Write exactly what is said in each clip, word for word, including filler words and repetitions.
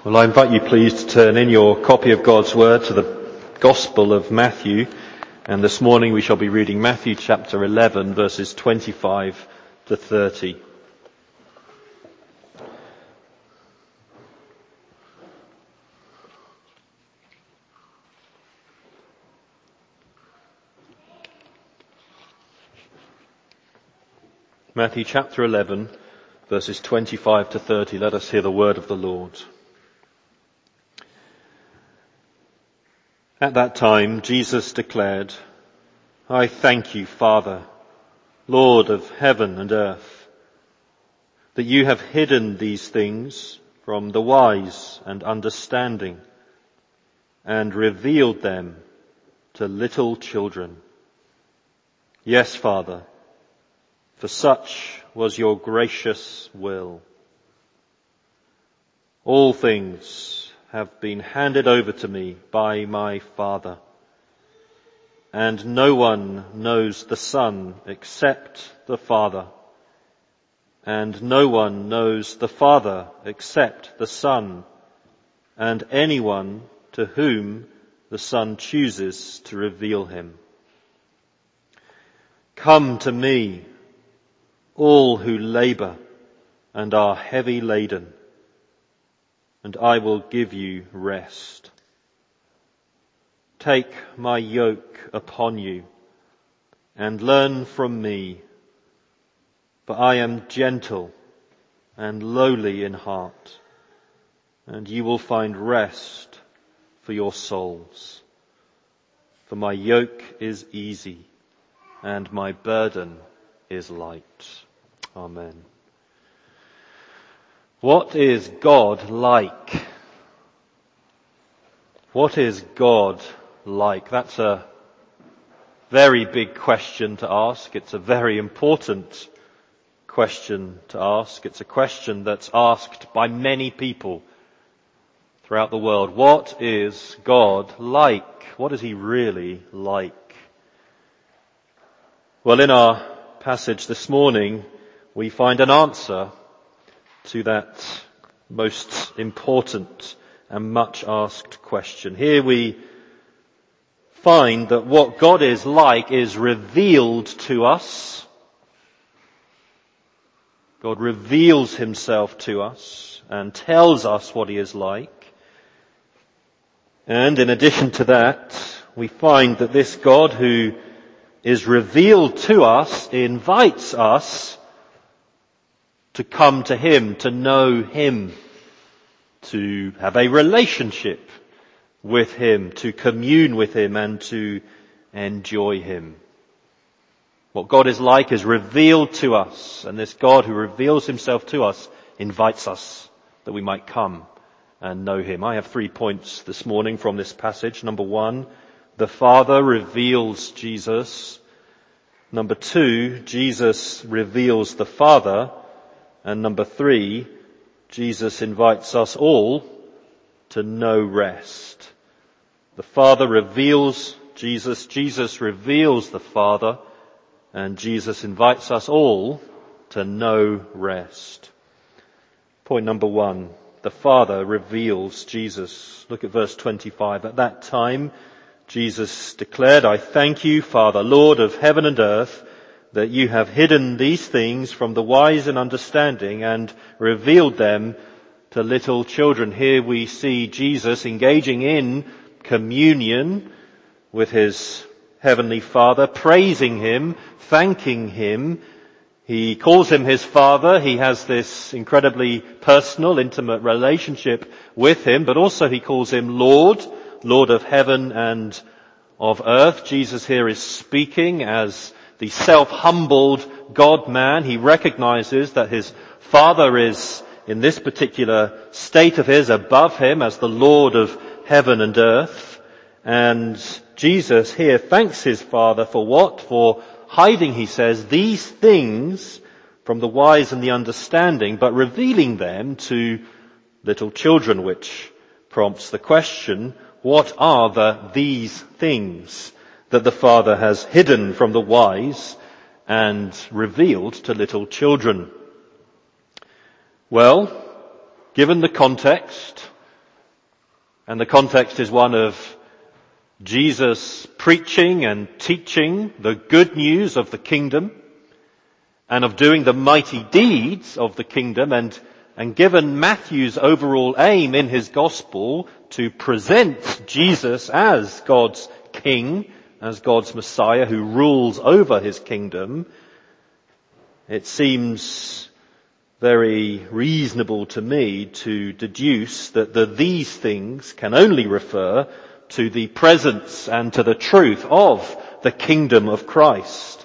Well, I invite you please to turn in your copy of God's Word to the Gospel of Matthew, and this morning we shall be reading Matthew chapter eleven, verses twenty-five to thirty. Matthew chapter eleven, verses twenty-five to thirty. Let us hear the word of the Lord. At that time, Jesus declared, "I thank you, Father, Lord of heaven and earth, that you have hidden these things from the wise and understanding and revealed them to little children. Yes, Father, for such was your gracious will. All things have been handed over to me by my Father, and no one knows the Son except the Father, and no one knows the Father except the Son, and anyone to whom the Son chooses to reveal him. Come to me, all who labour and are heavy laden, and I will give you rest. Take my yoke upon you and learn from me, for I am gentle and lowly in heart, and you will find rest for your souls. For my yoke is easy and my burden is light." Amen. What is God like? What is God like? That's a very big question to ask. It's a very important question to ask. It's a question that's asked by many people throughout the world. What is God like? What is he really like? Well, in our passage this morning, we find an answer to that most important and much asked question. Here we find that what God is like is revealed to us. God reveals himself to us and tells us what he is like. And in addition to that, we find that this God who is revealed to us invites us to come to him, to know him, to have a relationship with him, to commune with him, and to enjoy him. What God is like is revealed to us, and this God who reveals himself to us invites us that we might come and know him. I have three points this morning from this passage. Number one, the Father reveals Jesus. Number two, Jesus reveals the Father. And number three, Jesus invites us all to know rest. The Father reveals Jesus, Jesus reveals the Father, and Jesus invites us all to know rest. Point number one, the Father reveals Jesus. Look at verse twenty-five. At that time, Jesus declared, "I thank you, Father, Lord of heaven and earth, that you have hidden these things from the wise and understanding and revealed them to little children." Here we see Jesus engaging in communion with his heavenly Father, praising him, thanking him. He calls him his Father. He has this incredibly personal, intimate relationship with him, but also he calls him Lord, Lord of heaven and of earth. Jesus here is speaking as the self-humbled God-man. He recognizes that his Father is, in this particular state of his, above him as the Lord of heaven and earth. And Jesus here thanks his Father for what? For hiding, he says, these things from the wise and the understanding, but revealing them to little children, which prompts the question, what are the these things that the Father has hidden from the wise and revealed to little children? Well, given the context, And the context is one of Jesus preaching and teaching the good news of the kingdom and of doing the mighty deeds of the kingdom, and, and given Matthew's overall aim in his gospel to present Jesus as God's king, as God's Messiah who rules over his kingdom, it seems very reasonable to me to deduce that the these things can only refer to the presence and to the truth of the kingdom of Christ.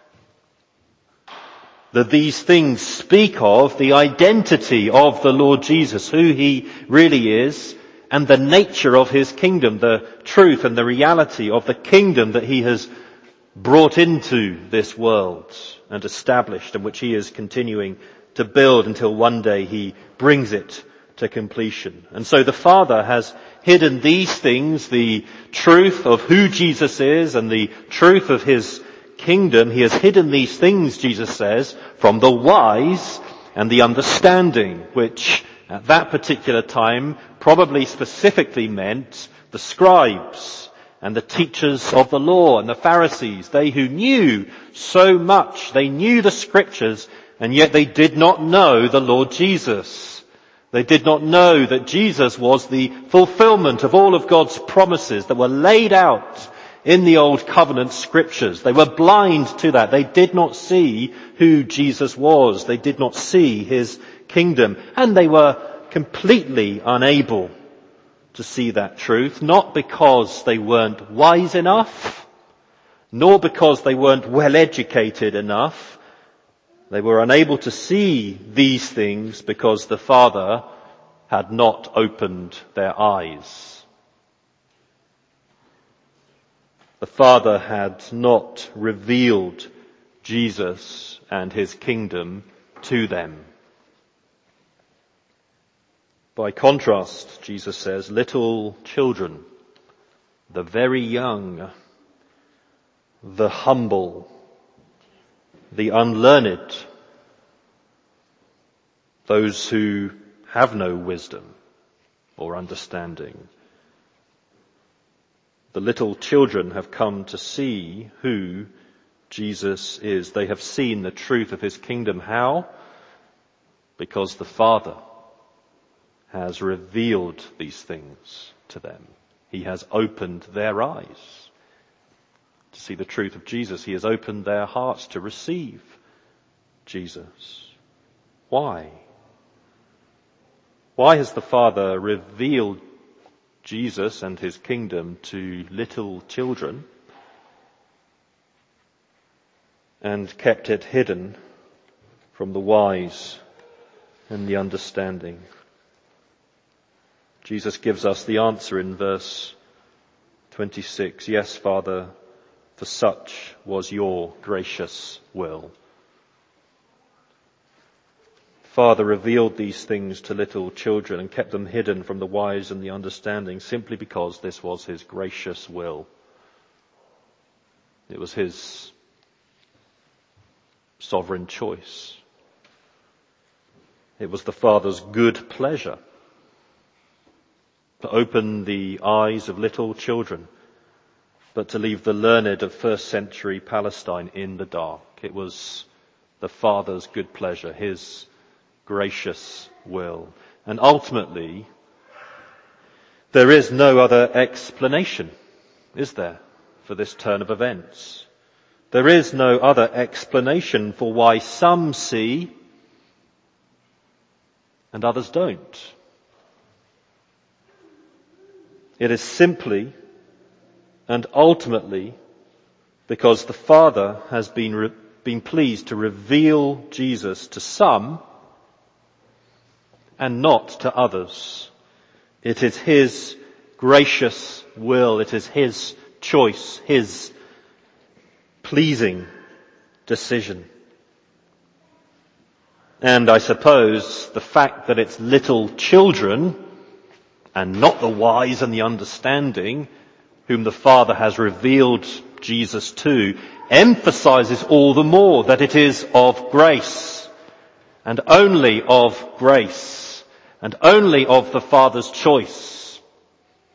That these things speak of the identity of the Lord Jesus, who he really is, and the nature of his kingdom, the truth and the reality of the kingdom that he has brought into this world and established, and which he is continuing to build until one day he brings it to completion. And so the Father has hidden these things, the truth of who Jesus is and the truth of his kingdom. He has hidden these things, Jesus says, from the wise and the understanding, which at that particular time probably specifically meant the scribes and the teachers of the law and the Pharisees, they who knew so much. They knew the scriptures, and yet they did not know the Lord Jesus. They did not know that Jesus was the fulfillment of all of God's promises that were laid out in the Old Covenant scriptures. They were blind to that. They did not see who Jesus was. They did not see his kingdom. And they were completely unable to see that truth, not because they weren't wise enough, nor because they weren't well educated enough. They were unable to see these things because the Father had not opened their eyes. The Father had not revealed Jesus and his kingdom to them. By contrast, Jesus says, little children, the very young, the humble, the unlearned, those who have no wisdom or understanding. The little children have come to see who Jesus is. They have seen the truth of his kingdom. How? Because the Father has revealed these things to them. He has opened their eyes to see the truth of Jesus. He has opened their hearts to receive Jesus. Why? Why has the Father revealed Jesus and his kingdom to little children and kept it hidden from the wise and the understanding? Jesus gives us the answer in verse twenty-six. Yes, Father, for such was your gracious will. Father revealed these things to little children and kept them hidden from the wise and the understanding simply because this was his gracious will. It was his sovereign choice. It was the Father's good pleasure to open the eyes of little children, but to leave the learned of first century Palestine in the dark. It was the Father's good pleasure, his gracious will. And ultimately, there is no other explanation, is there, for this turn of events? There is no other explanation for why some see and others don't. It is simply and ultimately because the Father has been, re- been pleased to reveal Jesus to some and not to others. It is his gracious will. It is his choice, his pleasing decision. And I suppose the fact that it's little children and not the wise and the understanding whom the Father has revealed Jesus to emphasizes all the more that it is of grace and only of grace and only of the Father's choice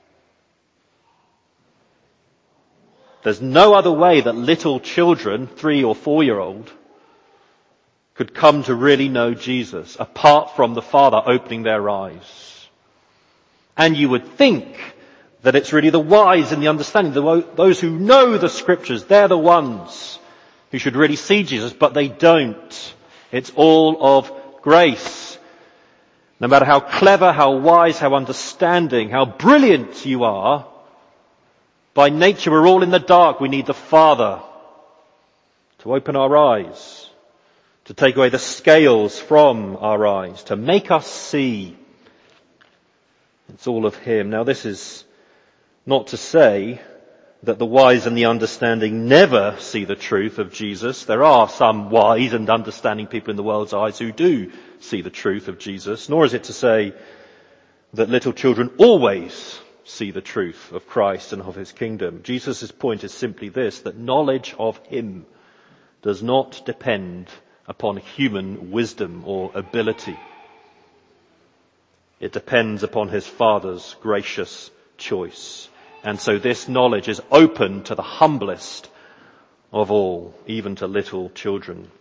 There's no other way that little children, three or four year old, could come to really know Jesus apart from the Father opening their eyes. And you would think that it's really the wise and the understanding, those who know the scriptures, they're the ones who should really see Jesus, but they don't. It's all of grace. No matter how clever, how wise, how understanding, how brilliant you are, by nature we're all in the dark. We need the Father to open our eyes, to take away the scales from our eyes, to make us see. It's all of Him. Now this is not to say that the wise and the understanding never see the truth of Jesus. There are some wise and understanding people in the world's eyes who do see the truth of Jesus. Nor is it to say that little children always see the truth of Christ and of His kingdom. Jesus' point is simply this, that knowledge of Him does not depend upon human wisdom or ability. It depends upon His Father's gracious choice. And so this knowledge is open to the humblest of all, even to little children.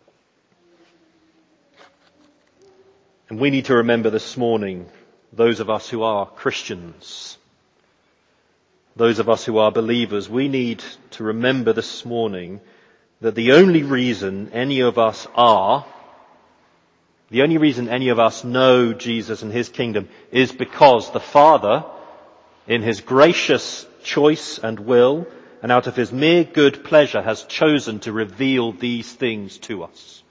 And we need to remember this morning, those of us who are Christians, those of us who are believers, we need to remember this morning that the only reason any of us are, the only reason any of us know Jesus and His kingdom is because the Father, in His gracious choice and will, and out of His mere good pleasure, has chosen to reveal these things to us.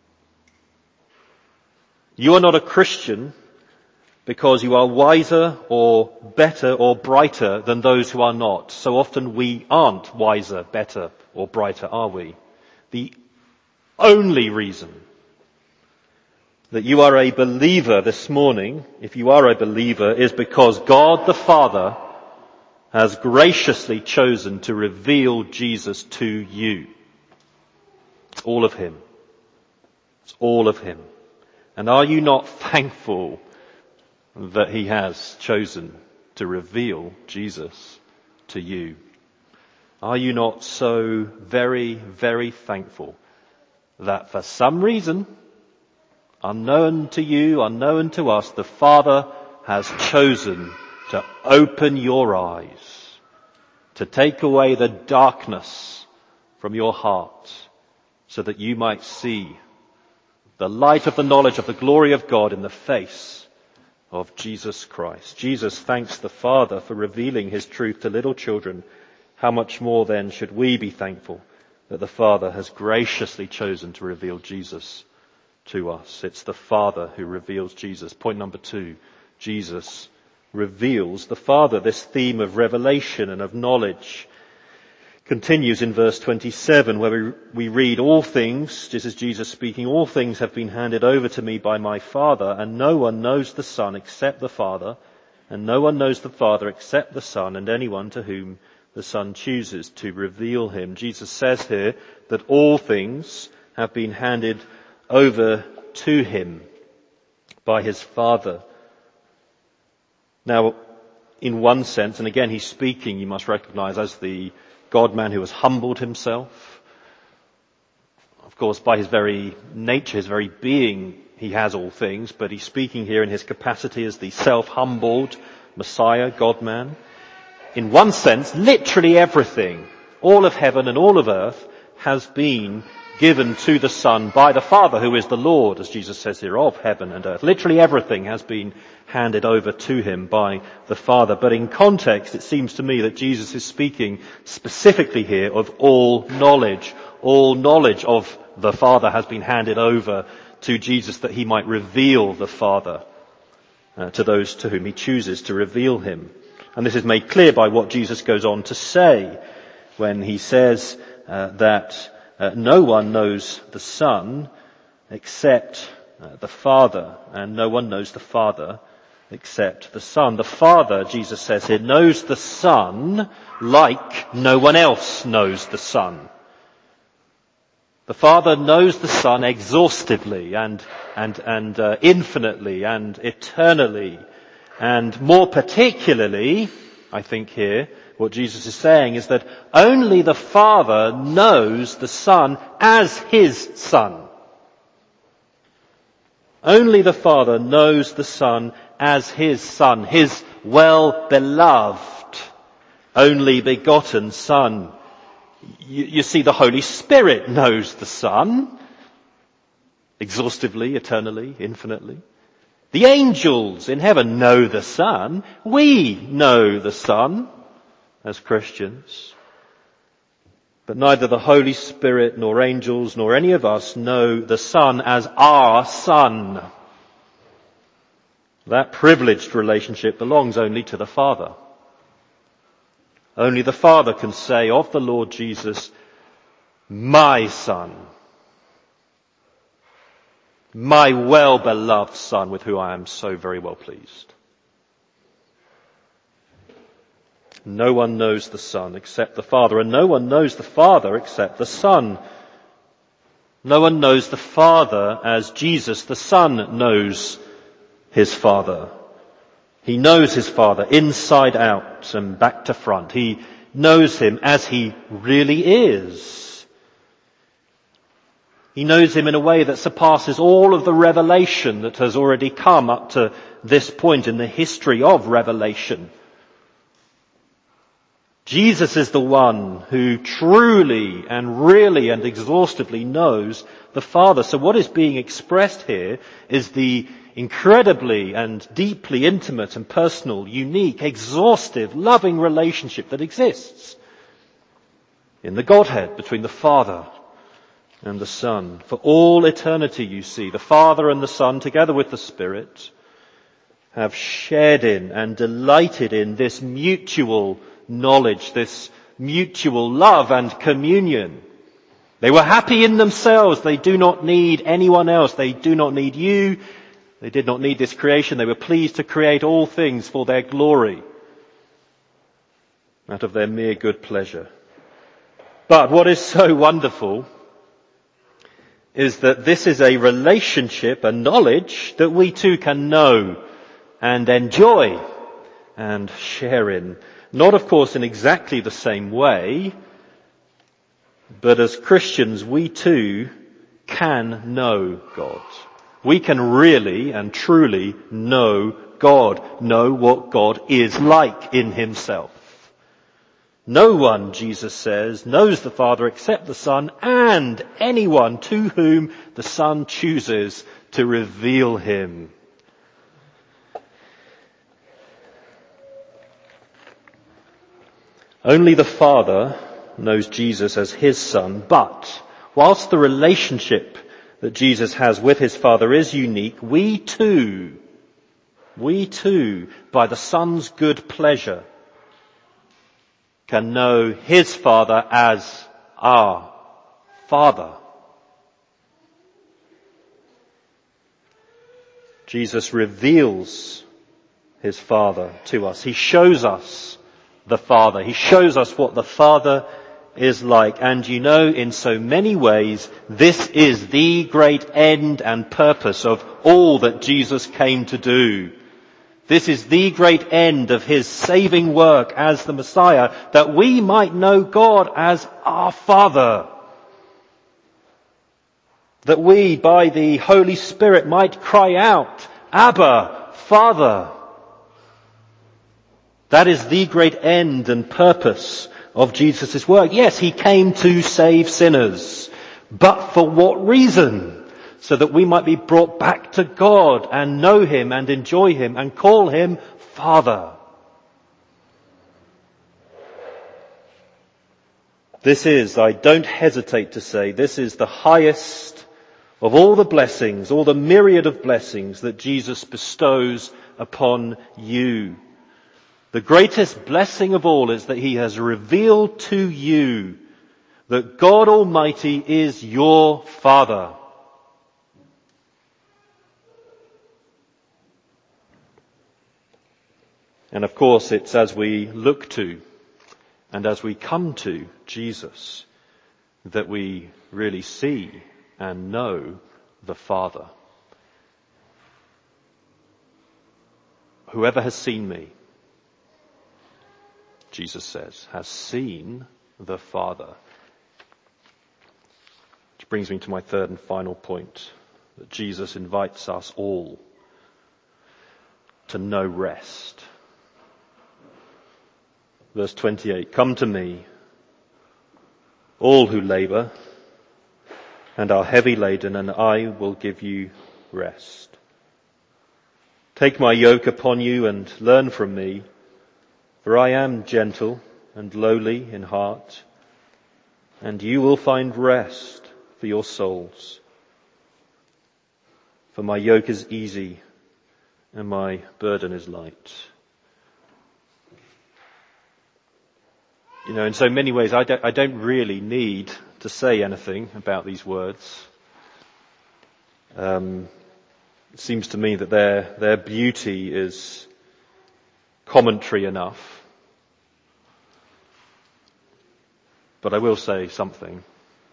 You are not a Christian because you are wiser or better or brighter than those who are not. So often we aren't wiser, better or brighter, are we? The only reason that you are a believer this morning, if you are a believer, is because God the Father has graciously chosen to reveal Jesus to you. It's all of Him. It's all of Him. And are you not thankful that He has chosen to reveal Jesus to you? Are you not so very, very thankful that for some reason, unknown to you, unknown to us, the Father has chosen to open your eyes, to take away the darkness from your heart, so that you might see the light of the knowledge of the glory of God in the face of Jesus Christ. Jesus thanks the Father for revealing His truth to little children. How much more then should we be thankful that the Father has graciously chosen to reveal Jesus to us? It's the Father who reveals Jesus. Point number two, Jesus reveals the Father. This theme of revelation and of knowledge continues in verse twenty-seven, where we, we read, all things, this is Jesus speaking, all things have been handed over to me by my Father, and no one knows the Son except the Father, and no one knows the Father except the Son, and anyone to whom the Son chooses to reveal Him. Jesus says here that all things have been handed over to Him by His Father. Now, in one sense, and again He's speaking, you must recognize, as the God-man who has humbled Himself. Of course, by His very nature, His very being, He has all things, but He's speaking here in His capacity as the self-humbled Messiah, God-man. In one sense, literally everything, all of heaven and all of earth, has been given to the Son by the Father, who is the Lord, as Jesus says here, of heaven and earth. Literally everything has been handed over to Him by the Father. But in context, it seems to me that Jesus is speaking specifically here of all knowledge. All knowledge of the Father has been handed over to Jesus, that He might reveal the Father uh, to those to whom He chooses to reveal Him. And this is made clear by what Jesus goes on to say when He says uh, that Uh, no one knows the Son except uh, the Father, and no one knows the Father except the Son. The Father, Jesus says here, knows the Son like no one else knows the Son. The Father knows the Son exhaustively and and and uh, infinitely and eternally, and more particularly, I think here, What Jesus is saying is that only the Father knows the Son as his Son. Only the Father knows the Son as his Son, his well-beloved, only begotten Son. You, you see, the Holy Spirit knows the Son, exhaustively, eternally, infinitely. The angels in heaven know the Son. We know the Son as Christians. But neither the Holy Spirit nor angels nor any of us know the Son as our Son. That privileged relationship belongs only to the Father. Only the Father can say of the Lord Jesus, my Son, my well-beloved Son with whom I am so very well pleased. No one knows the Son except the Father, and no one knows the Father except the Son. No one knows the Father as Jesus, the Son, knows his Father. He knows his Father inside out and back to front. He knows him as he really is. He knows him in a way that surpasses all of the revelation that has already come up to this point in the history of revelation. Jesus is the one who truly and really and exhaustively knows the Father. So what is being expressed here is the incredibly and deeply intimate and personal, unique, exhaustive, loving relationship that exists in the Godhead between the Father and the Son. For all eternity, you see, the Father and the Son, together with the Spirit, have shared in and delighted in this mutual knowledge, this mutual love and communion. They were happy in themselves. They do not need anyone else. They do not need you. They did not need this creation. They were pleased to create all things for their glory, out of their mere good pleasure. But what is so wonderful is that this is a relationship, a knowledge that we too can know and enjoy and share in. Not, of course, in exactly the same way, but as Christians, we too can know God. We can really and truly know God, know what God is like in himself. No one, Jesus says, knows the Father except the Son and anyone to whom the Son chooses to reveal him. Only the Father knows Jesus as his Son, but whilst the relationship that Jesus has with his Father is unique, we too, we too, by the Son's good pleasure, can know his Father as our Father. Jesus reveals his Father to us. He shows us the Father. He shows us what the Father is like. And you know, in so many ways, this is the great end and purpose of all that Jesus came to do. This is the great end of his saving work as the Messiah, that we might know God as our Father. That we, by the Holy Spirit, might cry out, Abba, Father. That is the great end and purpose of Jesus' work. Yes, he came to save sinners. But for what reason? So that we might be brought back to God and know him and enjoy him and call him Father. This is, I don't hesitate to say, this is the highest of all the blessings, all the myriad of blessings that Jesus bestows upon you. The greatest blessing of all is that he has revealed to you that God Almighty is your Father. And of course, it's as we look to and as we come to Jesus that we really see and know the Father. Whoever has seen me Jesus says, has seen the Father. Which brings me to my third and final point, that Jesus invites us all to know rest. Verse twenty-eight, come to me, all who labour and are heavy laden, and I will give you rest. Take my yoke upon you and learn from me, for I am gentle and lowly in heart, and you will find rest for your souls. For my yoke is easy and my burden is light. You know, in so many ways, I don't, I don't really need to say anything about these words. Um, it seems to me that their, their beauty is commentary enough. But I will say something.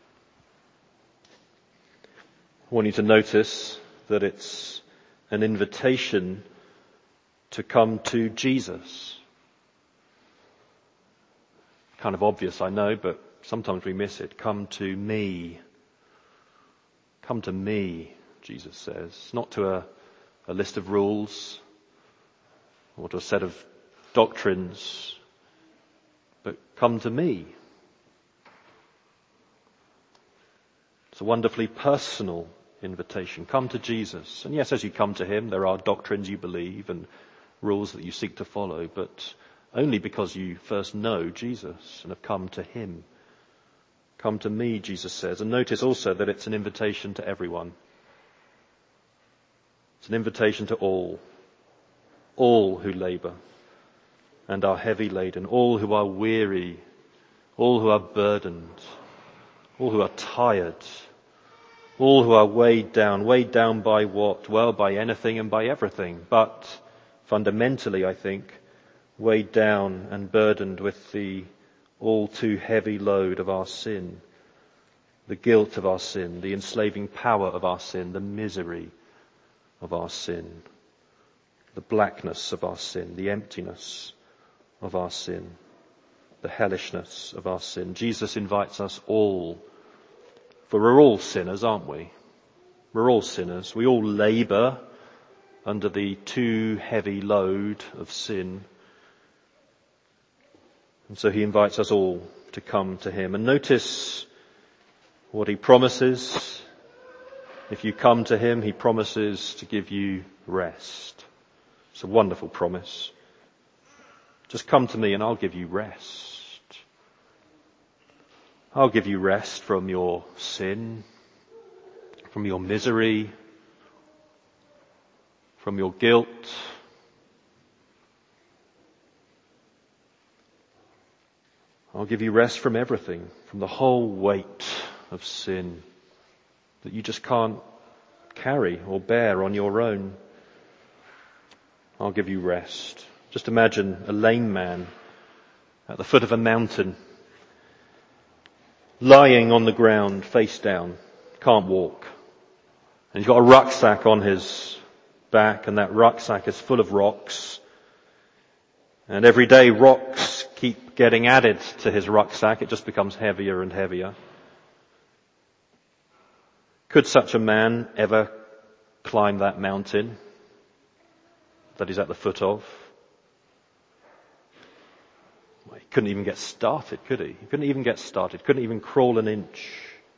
I want you to notice that it's an invitation to come to Jesus. Kind of obvious, I know, but sometimes we miss it. Come to me. Come to me, Jesus says. Not to a, a list of rules or to a set of doctrines, but come to me. It's a wonderfully personal invitation. Come to Jesus. And yes, as you come to him, there are doctrines you believe and rules that you seek to follow, but only because you first know Jesus and have come to him. Come to me, Jesus says. And notice also that it's an invitation to everyone. It's an invitation to all. All who labour and are heavy laden. All who are weary. All who are burdened. All who are tired. All who are weighed down. Weighed down by what? Well, by anything and by everything. But fundamentally, I think, weighed down and burdened with the all too heavy load of our sin, the guilt of our sin, the enslaving power of our sin, the misery of our sin, the blackness of our sin, the emptiness of our sin, the hellishness of our sin. Jesus invites us all, for we're all sinners, aren't we? We're all sinners. We all labour under the too heavy load of sin. And so he invites us all to come to him. And notice what he promises. If you come to him, he promises to give you rest. It's a wonderful promise. Just come to me and I'll give you rest. I'll give you rest from your sin, from your misery, from your guilt. I'll give you rest from everything, from the whole weight of sin that you just can't carry or bear on your own. I'll give you rest. Just imagine a lame man at the foot of a mountain, lying on the ground, face down, can't walk. And he's got a rucksack on his back, and that rucksack is full of rocks. And every day rocks keep getting added to his rucksack. It just becomes heavier and heavier. Could such a man ever climb that mountain that he's at the foot of? Well, he couldn't even get started, could he? He couldn't even get started. Couldn't even crawl an inch.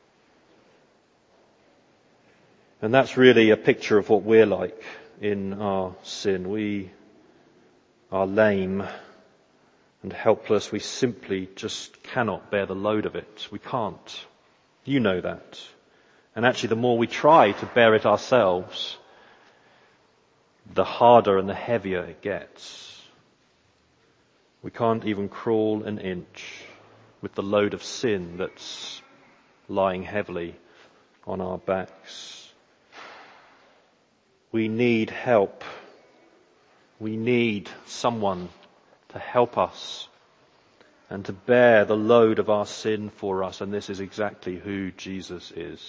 And that's really a picture of what we're like in our sin. We are lame and helpless. We simply just cannot bear the load of it. We can't. You know that. And actually, the more we try to bear it ourselves, the harder and the heavier it gets. We can't even crawl an inch with the load of sin that's lying heavily on our backs. We need help. We need someone to help us and to bear the load of our sin for us. And this is exactly who Jesus is.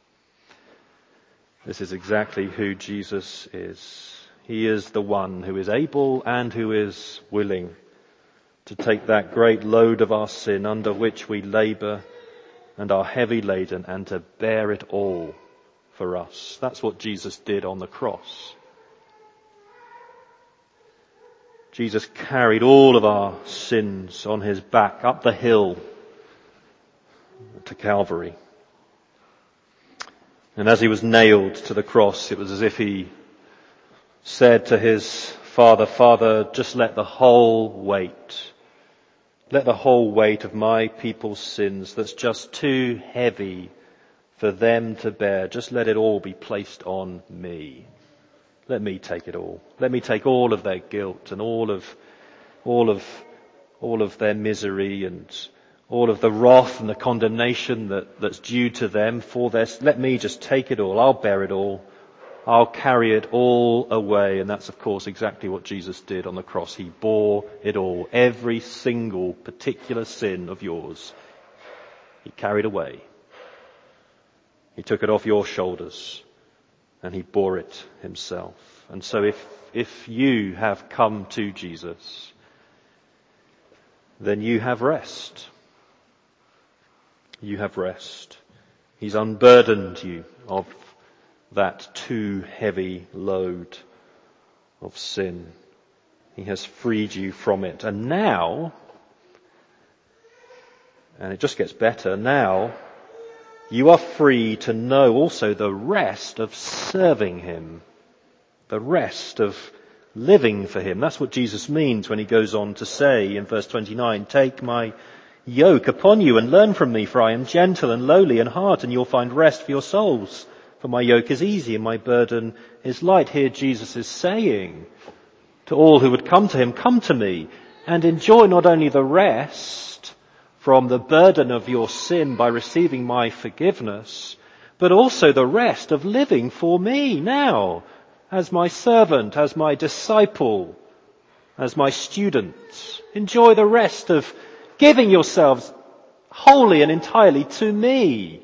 This is exactly who Jesus is. He is the one who is able and who is willing to take that great load of our sin under which we labour and are heavy laden, and to bear it all for us. That's what Jesus did on the cross. Jesus carried all of our sins on his back up the hill to Calvary. And as he was nailed to the cross, it was as if he said to his Father, Father, just let the whole weight, let the whole weight of my people's sins that's just too heavy for them to bear, just let it all be placed on me. Let me take it all. Let me take all of their guilt and all of, all of, all of their misery and all of the wrath and the condemnation that, that's due to them for their, let me just take it all. I'll bear it all. I'll carry it all away. And that's of course exactly what Jesus did on the cross. He bore it all. Every single particular sin of yours, he carried away. He took it off your shoulders and he bore it himself. And so if, if you have come to Jesus, then you have rest. You have rest. He's unburdened you of that too heavy load of sin. He has freed you from it. And now, and it just gets better, now you are free to know also the rest of serving him. The rest of living for him. That's what Jesus means when he goes on to say in verse twenty-nine, take my yoke upon you and learn from me, for I am gentle and lowly in heart, and you'll find rest for your souls. For my yoke is easy and my burden is light. Here Jesus is saying to all who would come to him, come to me and enjoy not only the rest from the burden of your sin by receiving my forgiveness, but also the rest of living for me now, as my servant, as my disciple, as my student. Enjoy the rest of giving yourselves wholly and entirely to me.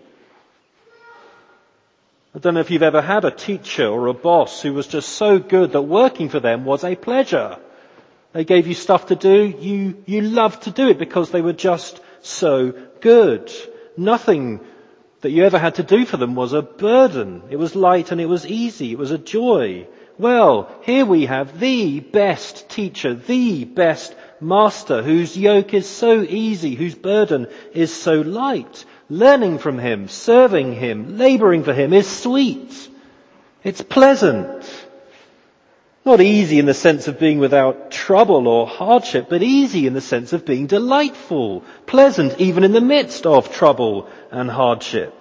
I don't know if you've ever had a teacher or a boss who was just so good that working for them was a pleasure. They gave you stuff to do, you, you loved to do it because they were just so good. Nothing that you ever had to do for them was a burden. It was light and it was easy. It was a joy. Well, here we have the best teacher, the best master, whose yoke is so easy, whose burden is so light. Learning from him, serving him, labouring for him is sweet. It's pleasant. Not easy in the sense of being without trouble or hardship, but easy in the sense of being delightful, pleasant even in the midst of trouble and hardship.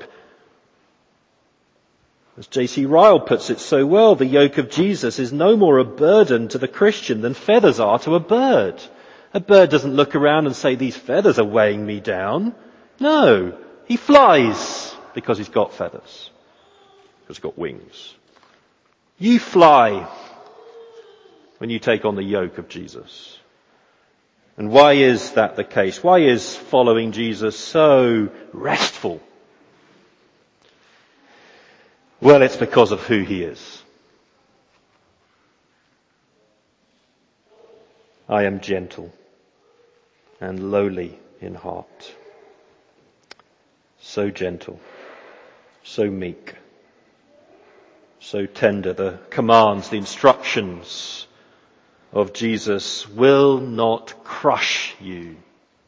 As J C Ryle puts it so well, the yoke of Jesus is no more a burden to the Christian than feathers are to a bird. A bird doesn't look around and say, these feathers are weighing me down. No, he flies because he's got feathers, because he's got wings. You fly when you take on the yoke of Jesus. And why is that the case? Why is following Jesus so restful? Well, it's because of who he is. I am gentle and lowly in heart. So gentle, so meek, so tender. The commands, the instructions of Jesus will not crush you,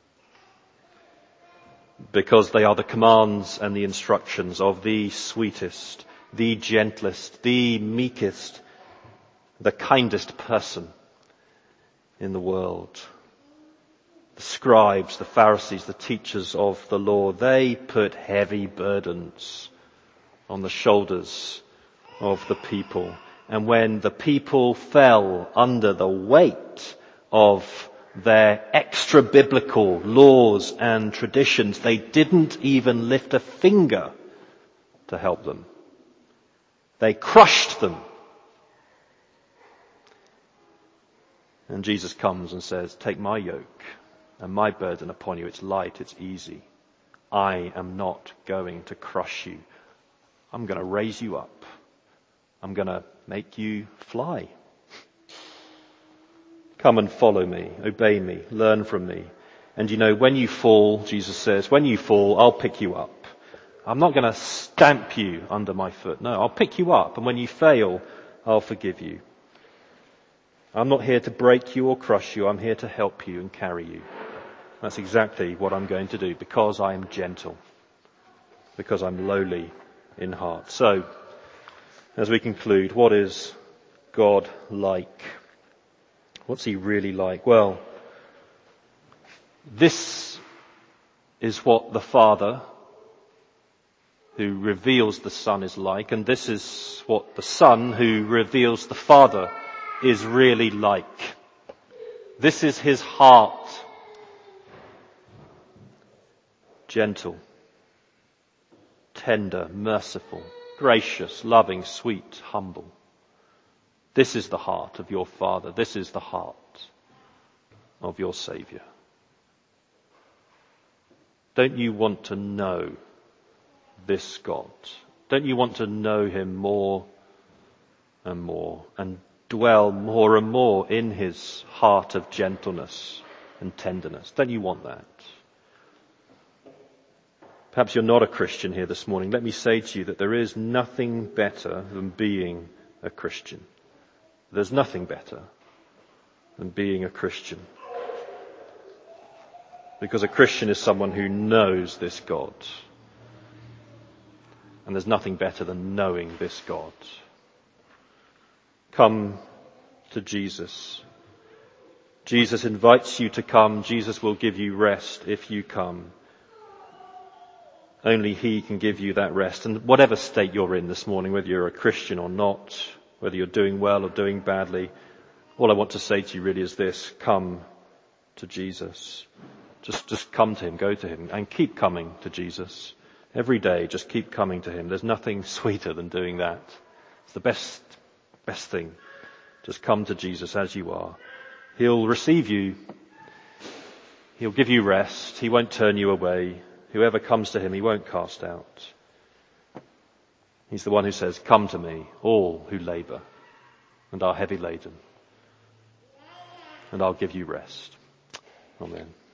because they are the commands and the instructions of the sweetest, the gentlest, the meekest, the kindest person in the world. The scribes, the Pharisees, the teachers of the law, they put heavy burdens on the shoulders of the people. And when the people fell under the weight of their extra-biblical laws and traditions, they didn't even lift a finger to help them. They crushed them. And Jesus comes and says, take my yoke and my burden upon you. It's light, it's easy. I am not going to crush you. I'm going to raise you up. I'm going to make you fly. Come and follow me, obey me, learn from me. And you know, when you fall, Jesus says, when you fall, I'll pick you up. I'm not going to stamp you under my foot. No, I'll pick you up. And when you fail, I'll forgive you. I'm not here to break you or crush you. I'm here to help you and carry you. That's exactly what I'm going to do, because I am gentle, because I'm lowly in heart. So, as we conclude, what is God like? What's he really like? Well, this is what the Father who reveals the Son is like, and this is what the Son who reveals the Father is really like. This is his heart. Gentle, tender, merciful, gracious, loving, sweet, humble. This is the heart of your Father. This is the heart of your Saviour. Don't you want to know this God? Don't you want to know him more and more and dwell more and more in his heart of gentleness and tenderness? Don't you want that? Perhaps you're not a Christian here this morning. Let me say to you that there is nothing better than being a Christian. There's nothing better than being a Christian. Because a Christian is someone who knows this God. And there's nothing better than knowing this God. Come to Jesus. Jesus invites you to come. Jesus will give you rest if you come. Only he can give you that rest. And whatever state you're in this morning, whether you're a Christian or not, whether you're doing well or doing badly, all I want to say to you really is this: come to Jesus. Just, just come to him, go to him, and keep coming to Jesus. Every day, just keep coming to him. There's nothing sweeter than doing that. It's the best, best thing. Just come to Jesus as you are. He'll receive you. He'll give you rest. He won't turn you away. Whoever comes to him, he won't cast out. He's the one who says, come to me, all who labour and are heavy laden, and I'll give you rest. Amen.